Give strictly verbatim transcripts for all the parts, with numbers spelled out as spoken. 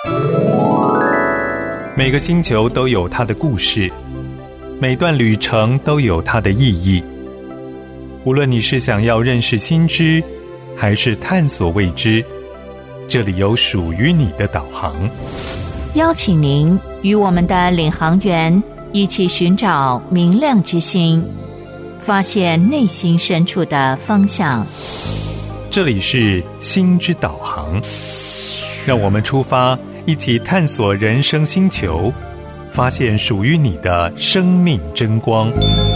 每个星球都有它的故事，每段旅程都有它的意义。无论你是想要认识新知，还是探索未知，这里有属于你的导航。 邀请您与我们的领航员一起寻找明亮之星，发现内心深处的方向。 这里是心之导航，让我们出发，一起探索人生星球，发现属于你的生命真光。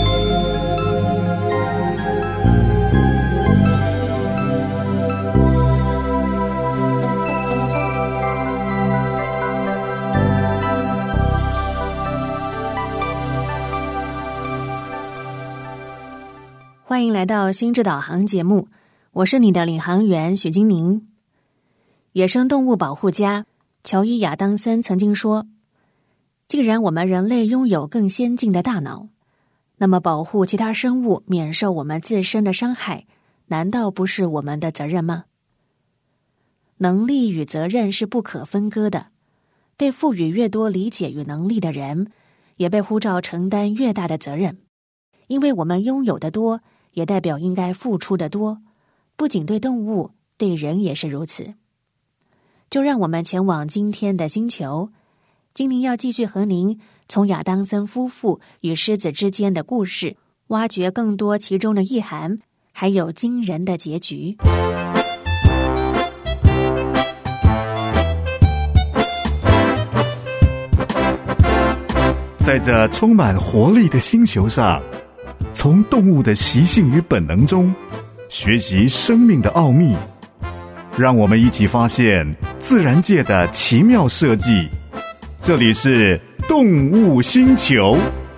欢迎来到心智导航节目，我是你的领航员许金宁。野生动物保护家乔伊亚当森曾经说，既然我们人类拥有更先进的大脑，那么保护其他生物免受我们自身的伤害，难道不是我们的责任吗？能力与责任是不可分割的，被赋予越多理解与能力的人，也被呼召承担越大的责任。因为我们拥有的多，也代表应该付出的多，不仅对动物，对人也是如此。就让我们前往今天的星球，今天要继续和您从亚当森夫妇与狮子之间的故事，挖掘更多其中的意涵，还有惊人的结局。 在这充满活力的星球上，从动物的习性与本能中学习生命的奥秘，让我们一起发现自然界的奇妙设计。这里是动物星球。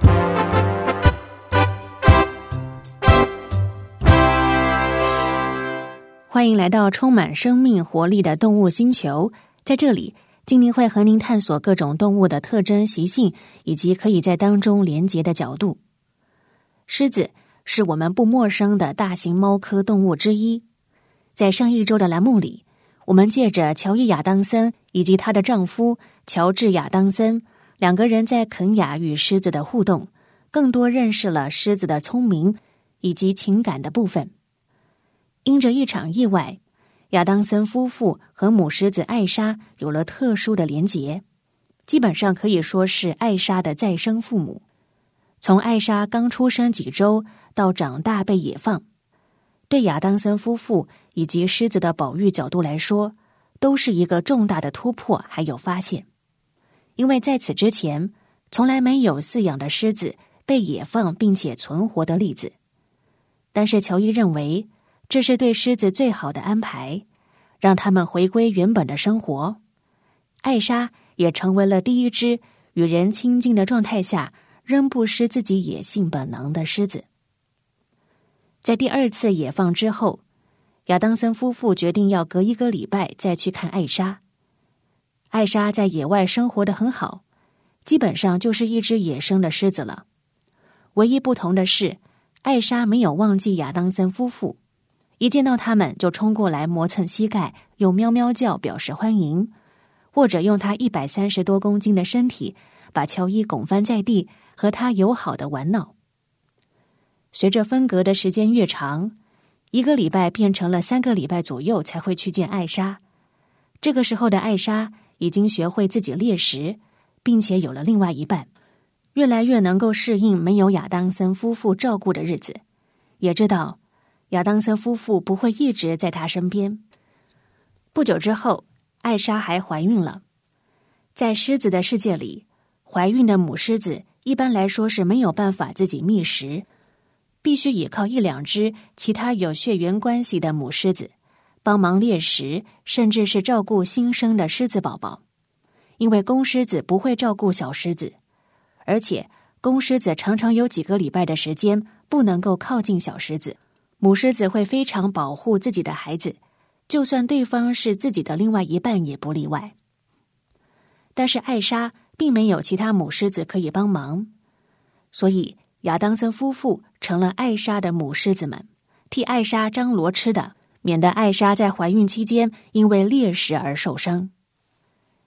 欢迎来到充满生命活力的动物星球，在这里今天会和您探索各种动物的特征习性，以及可以在当中连结的角度。狮子是我们不陌生的大型猫科动物之一。在上一周的栏目里，我们借着乔伊亚当森以及她的丈夫乔治亚当森两个人在肯雅与狮子的互动，更多认识了狮子的聪明以及情感的部分。因着一场意外，亚当森夫妇和母狮子艾莎有了特殊的连结，基本上可以说是艾莎的再生父母。从艾莎刚出生几周到长大被野放，对亚当森夫妇以及狮子的保育角度来说，都是一个重大的突破还有发现。因为在此之前，从来没有饲养的狮子被野放并且存活的例子。但是乔伊认为，这是对狮子最好的安排，让他们回归原本的生活。艾莎也成为了第一只与人亲近的状态下仍不失自己野性本能的狮子。在第二次野放之后，亚当森夫妇决定要隔一个礼拜再去看艾莎。艾莎在野外生活得很好，基本上就是一只野生的狮子了。唯一不同的是，艾莎没有忘记亚当森夫妇，一见到他们就冲过来磨蹭膝盖，用喵喵叫表示欢迎，或者用他一百三十多公斤的身体把乔伊拱翻在地，和他友好的玩闹。随着分隔的时间越长，一个礼拜变成了三个礼拜左右才会去见艾莎。这个时候的艾莎已经学会自己猎食，并且有了另外一半，越来越能够适应没有亚当森夫妇照顾的日子，也知道亚当森夫妇不会一直在他身边。不久之后，艾莎还怀孕了。在狮子的世界里，怀孕的母狮子一般来说是没有办法自己觅食，必须依靠一两只其他有血缘关系的母狮子帮忙猎食，甚至是照顾新生的狮子宝宝。因为公狮子不会照顾小狮子，而且公狮子常常有几个礼拜的时间不能够靠近小狮子，母狮子会非常保护自己的孩子，就算对方是自己的另外一半也不例外。但是艾莎并没有其他母狮子可以帮忙，所以亚当森夫妇成了艾莎的母狮子们，替艾莎张罗吃的，免得艾莎在怀孕期间因为猎食而受伤。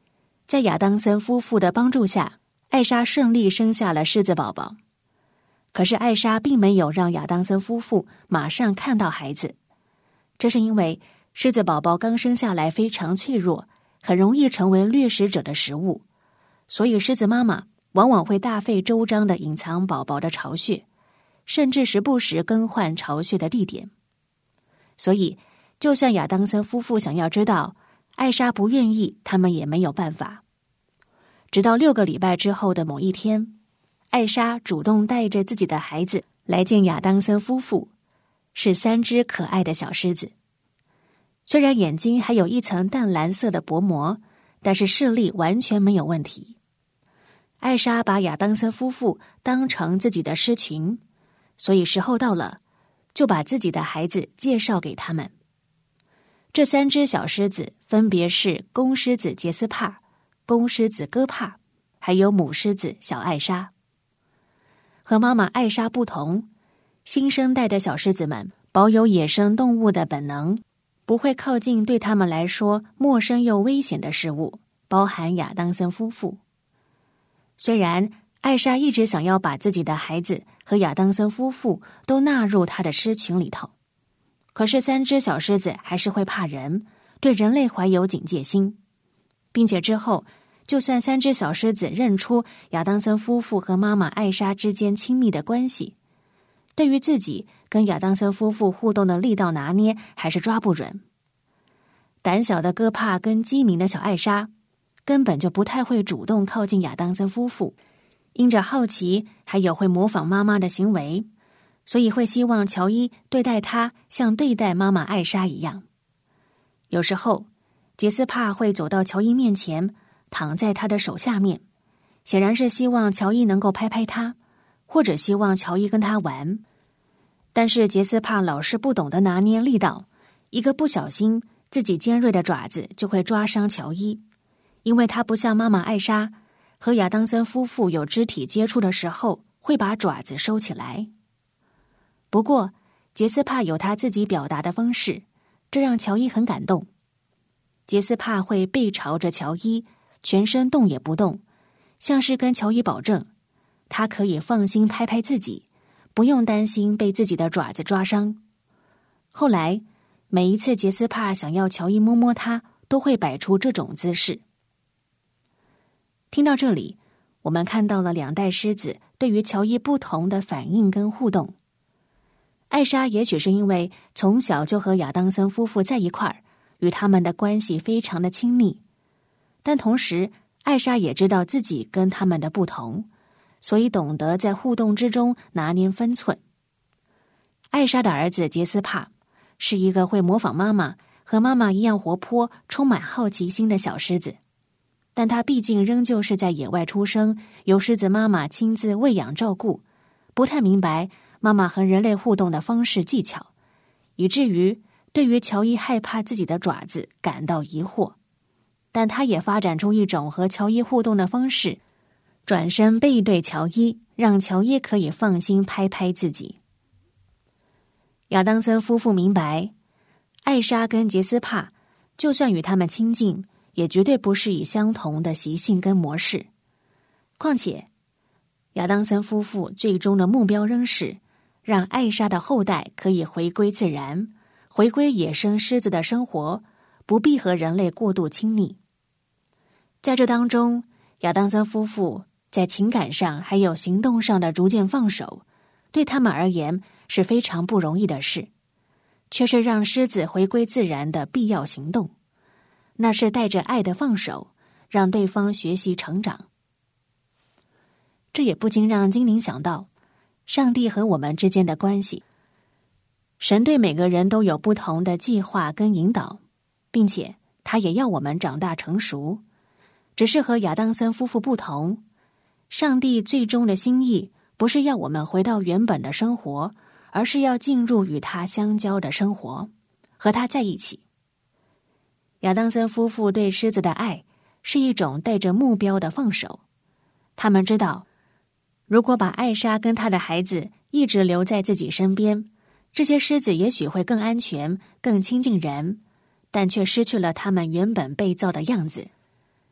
在亚当森夫妇的帮助下，艾莎顺利生下了狮子宝宝。可是艾莎并没有让亚当森夫妇马上看到孩子，这是因为狮子宝宝刚生下来非常脆弱，很容易成为掠食者的食物，所以狮子妈妈往往会大费周章地隐藏宝宝的巢穴，甚至时不时更换巢穴的地点。所以就算亚当森夫妇想要知道，艾莎不愿意，他们也没有办法。直到六个礼拜之后的某一天，艾莎主动带着自己的孩子来见亚当森夫妇，是三只可爱的小狮子。虽然眼睛还有一层淡蓝色的薄膜，但是视力完全没有问题。艾莎把亚当森夫妇当成自己的狮群，所以时候到了，就把自己的孩子介绍给他们。这三只小狮子分别是公狮子杰斯帕、公狮子戈帕，还有母狮子小艾莎。和妈妈艾莎不同，新生代的小狮子们保有野生动物的本能，不会靠近对他们来说陌生又危险的事物，包含亚当森夫妇。虽然艾莎一直想要把自己的孩子和亚当森夫妇都纳入她的狮群里头，可是三只小狮子还是会怕人，对人类怀有警戒心，并且之后就算三只小狮子认出亚当森夫妇和妈妈艾莎之间亲密的关系，对于自己跟亚当森夫妇互动的力道拿捏还是抓不准。胆小的戈帕跟机敏的小艾莎根本就不太会主动靠近亚当森夫妇，因着好奇还有会模仿妈妈的行为，所以会希望乔伊对待他像对待妈妈艾莎一样。有时候杰斯帕会走到乔伊面前，躺在他的手下面，显然是希望乔伊能够拍拍他，或者希望乔伊跟他玩。但是杰斯帕老是不懂得拿捏力道，一个不小心自己尖锐的爪子就会抓伤乔伊，因为他不像妈妈艾莎和亚当森夫妇有肢体接触的时候会把爪子收起来。不过杰斯帕有他自己表达的方式，这让乔伊很感动。杰斯帕会背朝着乔伊，全身动也不动，像是跟乔伊保证他可以放心拍拍自己，不用担心被自己的爪子抓伤。后来每一次杰斯帕想要乔伊摸摸他，都会摆出这种姿势。听到这里，我们看到了两代狮子对于乔伊不同的反应跟互动。艾莎也许是因为从小就和亚当森夫妇在一块儿，与他们的关系非常的亲密，但同时艾莎也知道自己跟他们的不同，所以懂得在互动之中拿捏分寸。艾莎的儿子杰斯帕是一个会模仿妈妈，和妈妈一样活泼，充满好奇心的小狮子，但他毕竟仍旧是在野外出生，由狮子妈妈亲自喂养照顾，不太明白妈妈和人类互动的方式技巧，以至于对于乔伊害怕自己的爪子感到疑惑。但他也发展出一种和乔伊互动的方式，转身背对乔伊，让乔伊可以放心拍拍自己。亚当森夫妇明白，艾莎跟杰斯帕就算与他们亲近，也绝对不是以相同的习性跟模式。况且亚当森夫妇最终的目标仍是让艾莎的后代可以回归自然，回归野生狮子的生活，不必和人类过度亲密。在这当中，亚当森夫妇在情感上还有行动上的逐渐放手，对他们而言是非常不容易的事，却是让狮子回归自然的必要行动。那是带着爱的放手，让对方学习成长。这也不禁让精灵想到上帝和我们之间的关系。神对每个人都有不同的计划跟引导，并且他也要我们长大成熟。只是和亚当森夫妇不同，上帝最终的心意不是要我们回到原本的生活，而是要进入与他相交的生活，和他在一起。亚当森夫妇对狮子的爱是一种带着目标的放手。他们知道，如果把艾莎跟她的孩子一直留在自己身边，这些狮子也许会更安全，更亲近人，但却失去了他们原本被造的样子。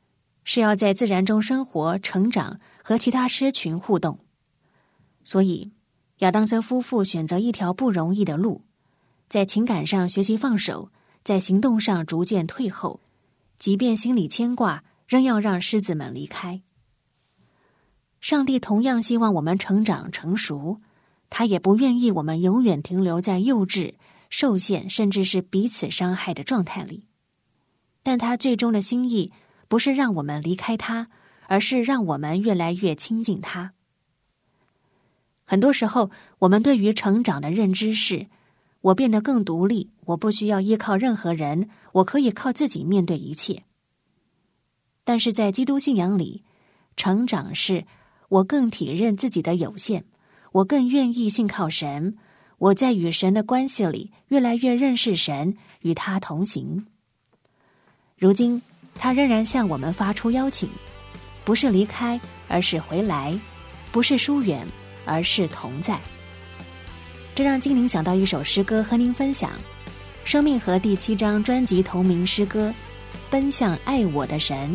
是要在自然中生活、成长，和其他狮群互动。所以亚当森夫妇选择一条不容易的路，在情感上学习放手，在行动上逐渐退后，即便心里牵挂，仍要让狮子们离开。上帝同样希望我们成长成熟，他也不愿意我们永远停留在幼稚、受限，甚至是彼此伤害的状态里。但他最终的心意不是让我们离开他，而是让我们越来越亲近他。很多时候，我们对于成长的认知是，我变得更独立，我不需要依靠任何人，我可以靠自己面对一切。但是在基督信仰里，成长是我更体认自己的有限，我更愿意信靠神，我在与神的关系里越来越认识神，与他同行。如今他仍然向我们发出邀请，不是离开，而是回来，不是疏远，而是同在。这让精灵想到一首诗歌和您分享，生命河第七章专辑同名诗歌《奔向爱我的神》。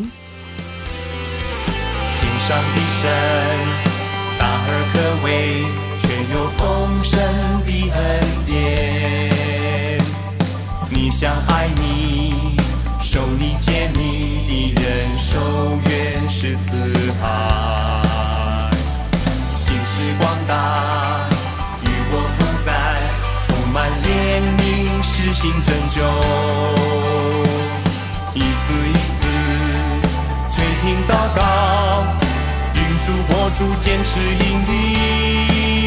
天上的神，大而可畏，却有丰盛的恩典。你想爱你，受你借你的人，手远是四海。心是广大，与我同在，充满怜悯，施行拯救。一次一次垂听祷告，云主火主坚持引领，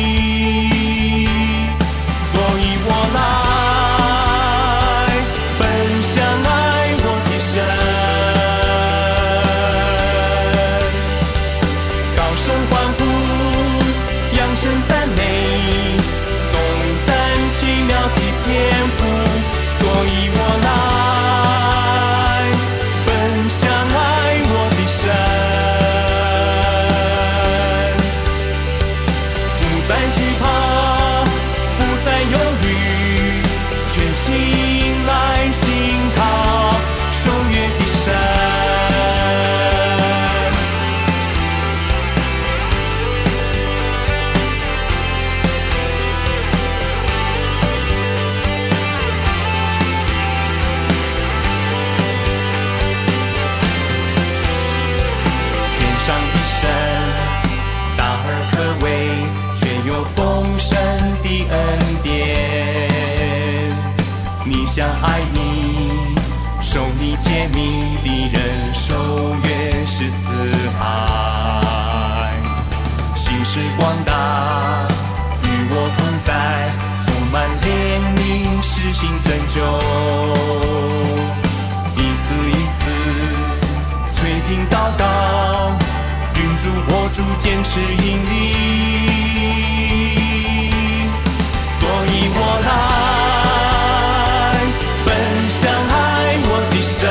所以我来奔向爱我的神，高声欢呼，扬声赞美，颂赞奇妙的天赋，所以我来奔向爱我的神。想爱你，受你借你的人，手远是四海。心是广大，与我同在，充满怜悯，施行拯救。一次一次垂听祷告，云主火主坚持引领，所以我来奔向爱我的神，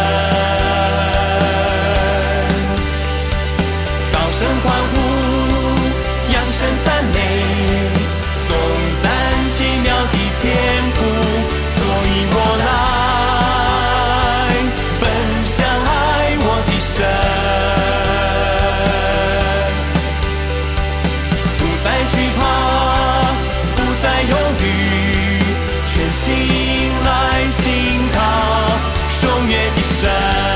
高声欢呼，扬声赞美，颂赞奇妙的天赋，所以我来奔向爱我的神，不再惧怕，不再犹豫，全心来信靠守约的神，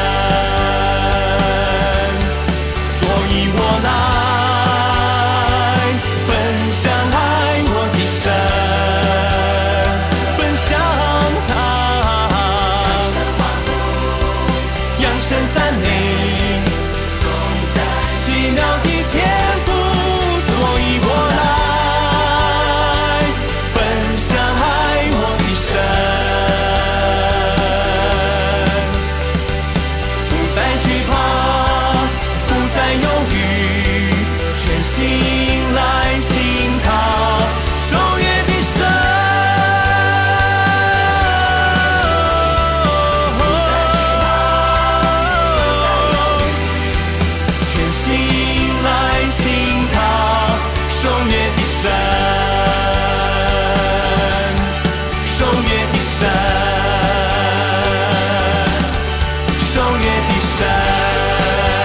所以我来奔向爱我的神，奔向他，扬声赞美，奇妙的天赋，所以我来奔向爱我的神。守约的神。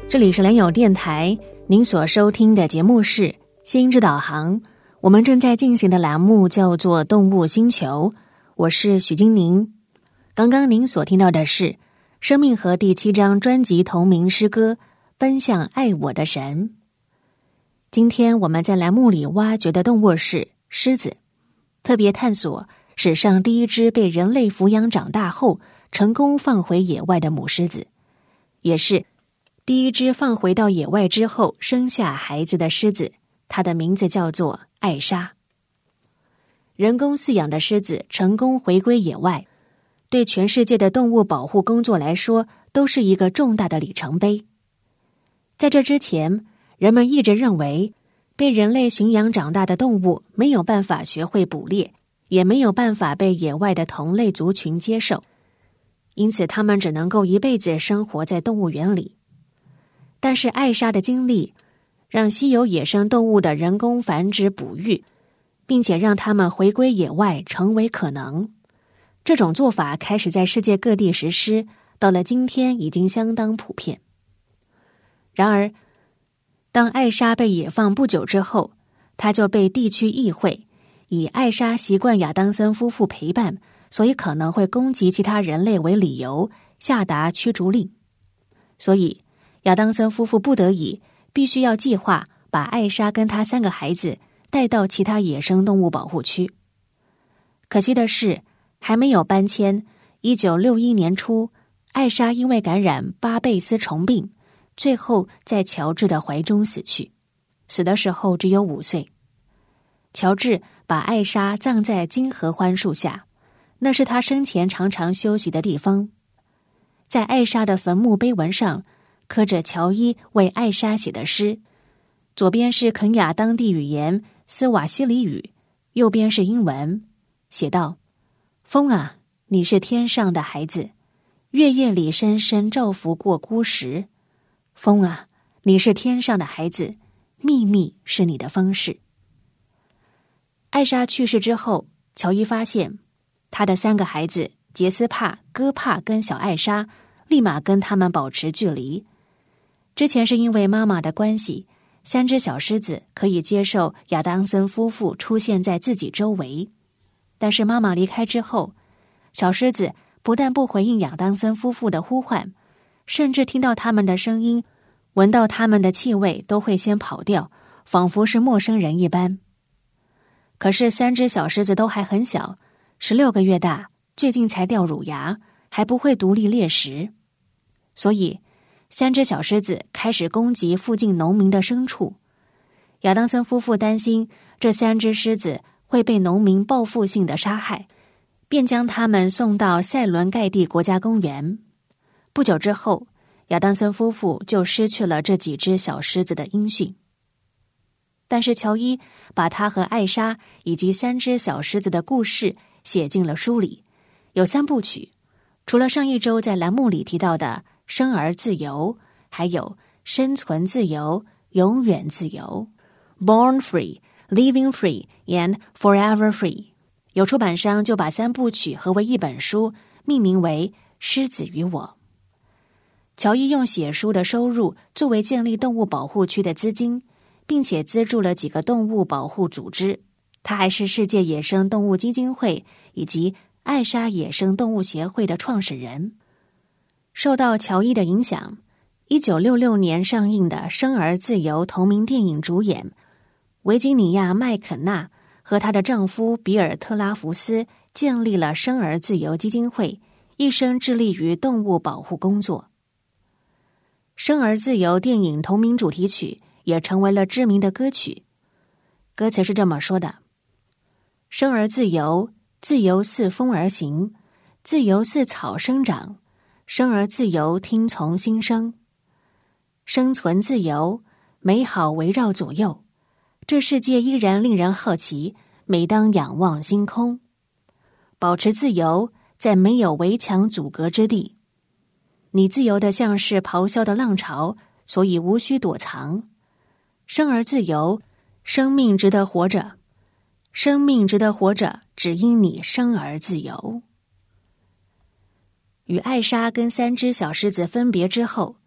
这里是良友电台，您所收听的节目是心之导航，我们正在进行的栏目叫做动物星球，我是许金宁。刚刚您所听到的是生命河第七章专辑同名诗歌《奔向爱我的神》。今天我们在栏目里挖掘的动物是狮子，特别探索史上第一只被人类抚养长大后成功放回野外的母狮子，也是第一只放回到野外之后生下孩子的狮子，它的名字叫做艾莎。人工饲养的狮子成功回归野外，对全世界的动物保护工作来说都是一个重大的里程碑。在这之前，人们一直认为被人类驯养长大的动物没有办法学会捕猎，也没有办法被野外的同类族群接受，因此它们只能够一辈子生活在动物园里。但是艾莎的经历让稀有野生动物的人工繁殖哺育，并且让它们回归野外成为可能。这种做法开始在世界各地实施，到了今天已经相当普遍。然而当艾莎被野放不久之后，她就被地区议会以艾莎习惯亚当森夫妇陪伴，所以可能会攻击其他人类为理由，下达驱逐令。所以亚当森夫妇不得已必须要计划把艾莎跟她三个孩子带到其他野生动物保护区。可惜的是，还没有搬迁，一九六一年初，艾莎因为感染巴贝斯虫病，最后在乔治的怀中死去，死的时候只有五岁。乔治把艾莎葬在金合欢树下，那是他生前常常休息的地方。在艾莎的坟墓碑文上刻着乔伊为艾莎写的诗，左边是肯雅当地语言斯瓦西里语，右边是英文，写道：风啊，你是天上的孩子，月夜里深深照拂过孤石。风啊，你是天上的孩子，秘密是你的方式。艾莎去世之后，乔伊发现他的三个孩子杰斯帕、戈帕跟小艾莎立马跟他们保持距离。之前是因为妈妈的关系，三只小狮子可以接受亚当森夫妇出现在自己周围，但是妈妈离开之后，小狮子不但不回应亚当森夫妇的呼唤，甚至听到他们的声音，闻到他们的气味都会先跑掉，仿佛是陌生人一般。可是三只小狮子都还很小，十六个月大，最近才掉乳牙，还不会独立猎食，所以三只小狮子开始攻击附近农民的牲畜。亚当森夫妇担心这三只狮子会被农民报复性的杀害，便将它们送到塞伦盖蒂国家公园。不久之后，亚当森夫妇就失去了这几只小狮子的音讯。但是乔伊把他和艾莎以及三只小狮子的故事写进了书里，有三部曲，除了上一周在栏目里提到的生而自由，还有生存自由、永远自由 Born Free, Living Free and Forever Free。 有出版商就把三部曲合为一本书，命名为《狮子与我》。乔伊用写书的收入作为建立动物保护区的资金，并且资助了几个动物保护组织。他还是世界野生动物基金会以及艾莎野生动物协会的创始人。受到乔伊的影响，一九六六年上映的《生而自由》同名电影主演维吉尼亚·麦肯纳和她的丈夫比尔特拉福斯建立了生而自由基金会，一生致力于动物保护工作。生而自由电影同名主题曲也成为了知名的歌曲，歌词是这么说的：生而自由，自由似风而行，自由似草生长，生而自由，听从心声。生存自由，美好围绕左右，这世界依然令人好奇，每当仰望星空。保持自由，在没有围墙阻隔之地。你自由的像是咆哮的浪潮，所以无需躲藏。生而自由，生命值得活着，生命值得活着，只因你生而自由。与艾莎跟三只小狮子分别之后，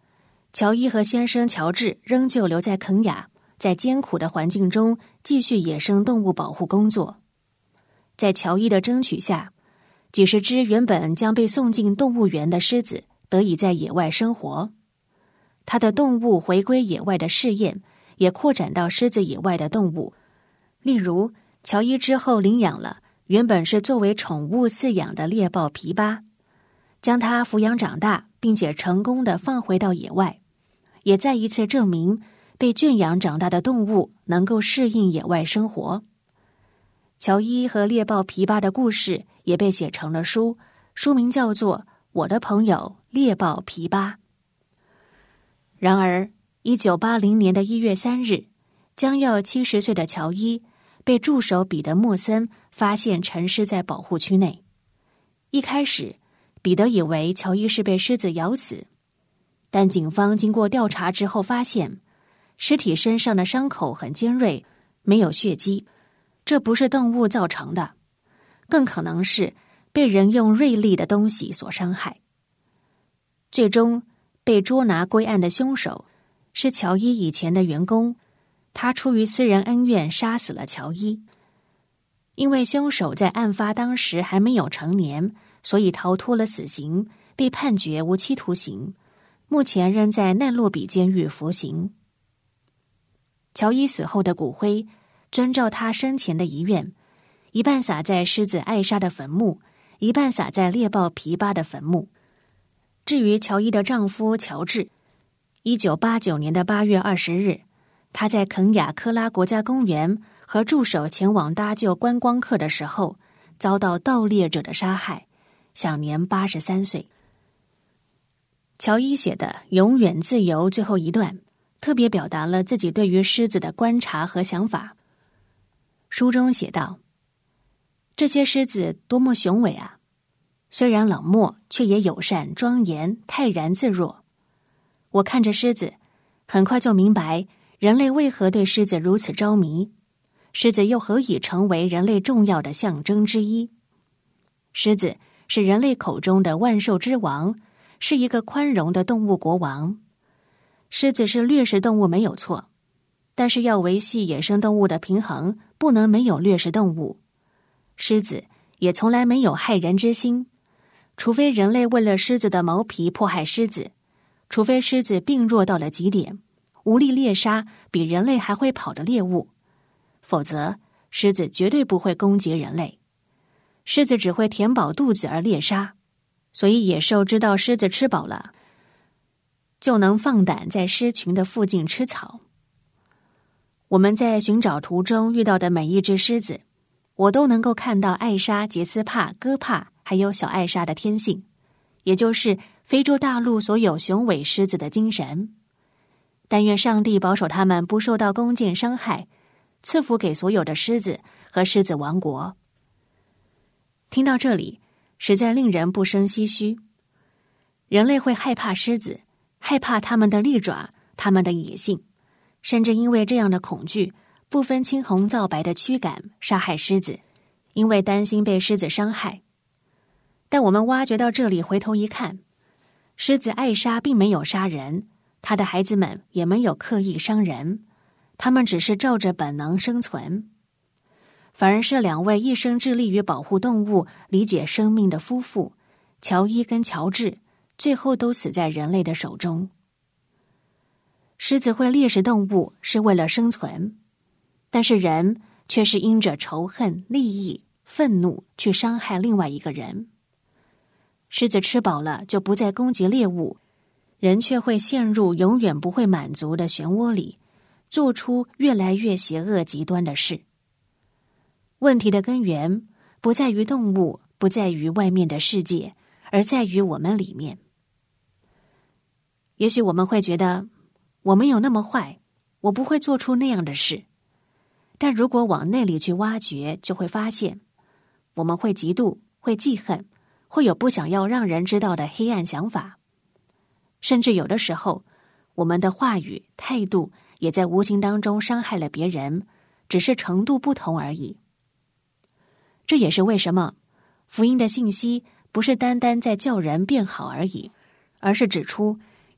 乔伊和先生乔治仍旧留在肯亚，在艰苦的环境中继续野生动物保护工作。在乔伊的争取下，几十只原本将被送进动物园的狮子得以在野外生活。他的动物回归野外的试验也扩展到狮子以外的动物，例如乔伊之后领养了原本是作为宠物饲养的猎豹皮巴，将它抚养长大，并且成功地放回到野外，也再一次证明被圈养长大的动物能够适应野外生活。乔伊和猎豹皮巴的故事也被写成了书，书名叫做《我的朋友猎豹皮巴》。然而一九八零年的一月三日，将要七十岁的乔伊被助手彼得莫森发现沉尸在保护区内。一开始彼得以为乔伊是被狮子咬死，但警方经过调查之后发现，尸体身上的伤口很尖锐，没有血迹，这不是动物造成的，更可能是被人用锐利的东西所伤害。最终被捉拿归案的凶手是乔伊以前的员工，他出于私人恩怨杀死了乔伊。因为凶手在案发当时还没有成年，所以逃脱了死刑，被判决无期徒刑，目前仍在奈洛比监狱服刑。乔伊死后的骨灰遵照他生前的遗愿，一半撒在狮子艾莎的坟墓，一半撒在猎豹皮巴的坟墓。至于乔伊的丈夫乔治，一九八九年的八月二十日，他在肯亚科拉国家公园和助手前往搭救观光客的时候，遭到盗猎者的杀害，享年八十三岁。乔伊写的《永远自由》最后一段，特别表达了自己对于狮子的观察和想法。书中写道：这些狮子多么雄伟啊！虽然冷漠，却也友善、庄严、泰然自若。我看着狮子，很快就明白人类为何对狮子如此着迷，狮子又何以成为人类重要的象征之一？狮子是人类口中的万兽之王，是一个宽容的动物国王。狮子是掠食动物没有错，但是要维系野生动物的平衡，不能没有掠食动物。狮子也从来没有害人之心，除非人类为了狮子的毛皮迫害狮子，除非狮子病弱到了极点，无力猎杀比人类还会跑的猎物，否则狮子绝对不会攻击人类。狮子只会填饱肚子而猎杀，所以野兽知道狮子吃饱了，就能放胆在狮群的附近吃草。我们在寻找途中遇到的每一只狮子，我都能够看到艾莎、杰斯帕、戈帕还有小艾莎的天性，也就是非洲大陆所有雄伟狮子的精神。但愿上帝保守他们不受到弓箭伤害，赐福给所有的狮子和狮子王国。听到这里，实在令人不胜唏嘘。人类会害怕狮子，害怕他们的利爪，他们的野性，甚至因为这样的恐惧，不分青红皂白的驱赶杀害狮子，因为担心被狮子伤害。但我们挖掘到这里，回头一看，狮子艾莎并没有杀人，他的孩子们也没有刻意伤人，他们只是照着本能生存。反而是两位一生致力于保护动物、理解生命的夫妇，乔伊跟乔治，最后都死在人类的手中。狮子会猎食动物是为了生存，但是人却是因着仇恨、利益、愤怒去伤害另外一个人。狮子吃饱了就不再攻击猎物，人却会陷入永远不会满足的漩涡里，做出越来越邪恶极端的事。问题的根源不在于动物，不在于外面的世界，而在于我们里面。也许我们会觉得我没有那么坏，我不会做出那样的事，但如果往内里去挖掘，就会发现我们会嫉妒，会记恨，会有不想要让人知道的黑暗想法，甚至有的时候我们的话语态度也在无形当中伤害了别人，只是程度不同而已。这也是为什么福音的信息不是单单在叫人变好而已，而是指出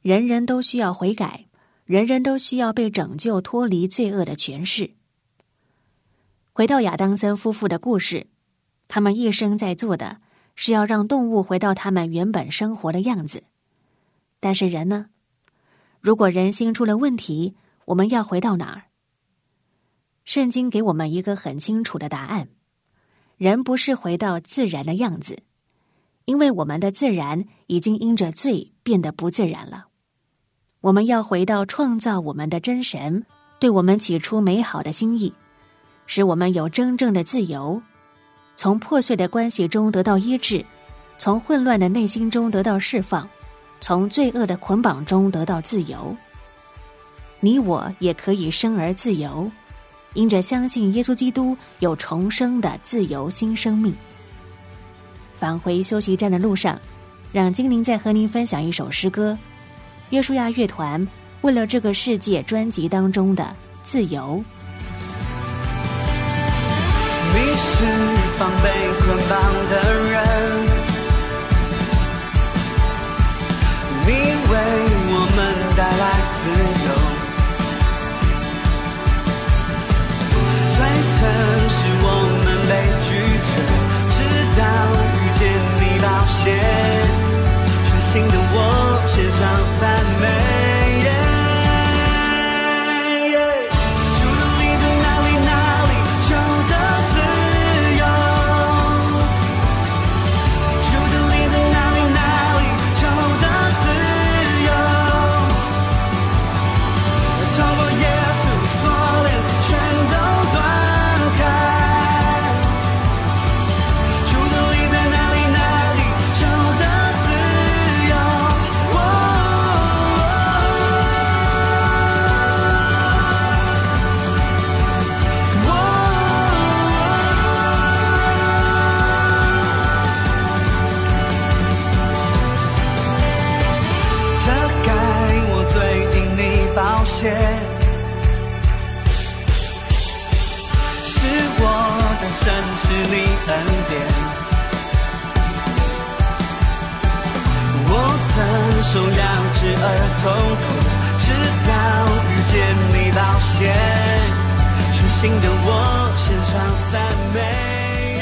人人都需要悔改，人人都需要被拯救，脱离罪恶的权势。回到亚当森夫妇的故事，他们一生在做的是要让动物回到他们原本生活的样子。但是人呢？如果人心出了问题，我们要回到哪儿？圣经给我们一个很清楚的答案：人不是回到自然的样子，因为我们的自然已经因着罪变得不自然了。我们要回到创造我们的真神对我们起初美好的心意，使我们有真正的自由，从破碎的关系中得到医治，从混乱的内心中得到释放，从罪恶的捆绑中得到自由。你我也可以生而自由，因着相信耶稣基督有重生的自由新生命。返回休息站的路上，让精灵再和您分享一首诗歌，约书亚乐团为了这个世界专辑当中的自由。 你是放被捆绑的人，你为我们带来自由，最曾使我们被拒绝，直到遇见你宝血，全新的我献上赞美。受压制而痛苦，直到遇见你宝血，全新的我献上赞美。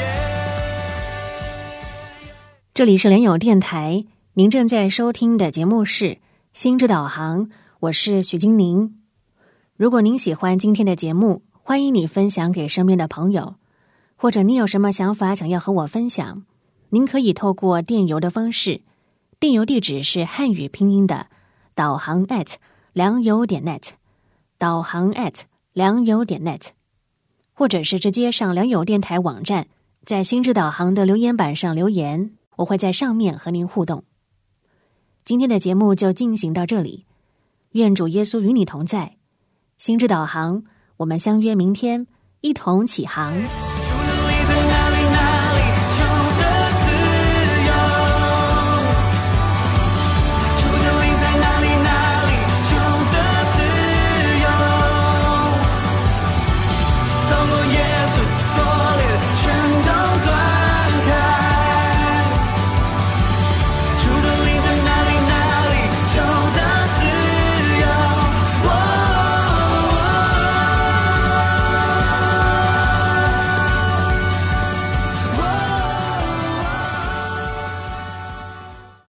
这里是联友电台，您正在收听的节目是心之导航，我是许金玲。如果您喜欢今天的节目，欢迎你分享给身边的朋友，或者你有什么想法想要和我分享，您可以透过电邮的方式，电邮地址是汉语拼音的导航 at 良友点 net， 导航 at 良友点 net， 或者是直接上良友电台网站，在心之导航的留言板上留言，我会在上面和您互动。今天的节目就进行到这里，愿主耶稣与你同在。心之导航，我们相约明天，一同起航。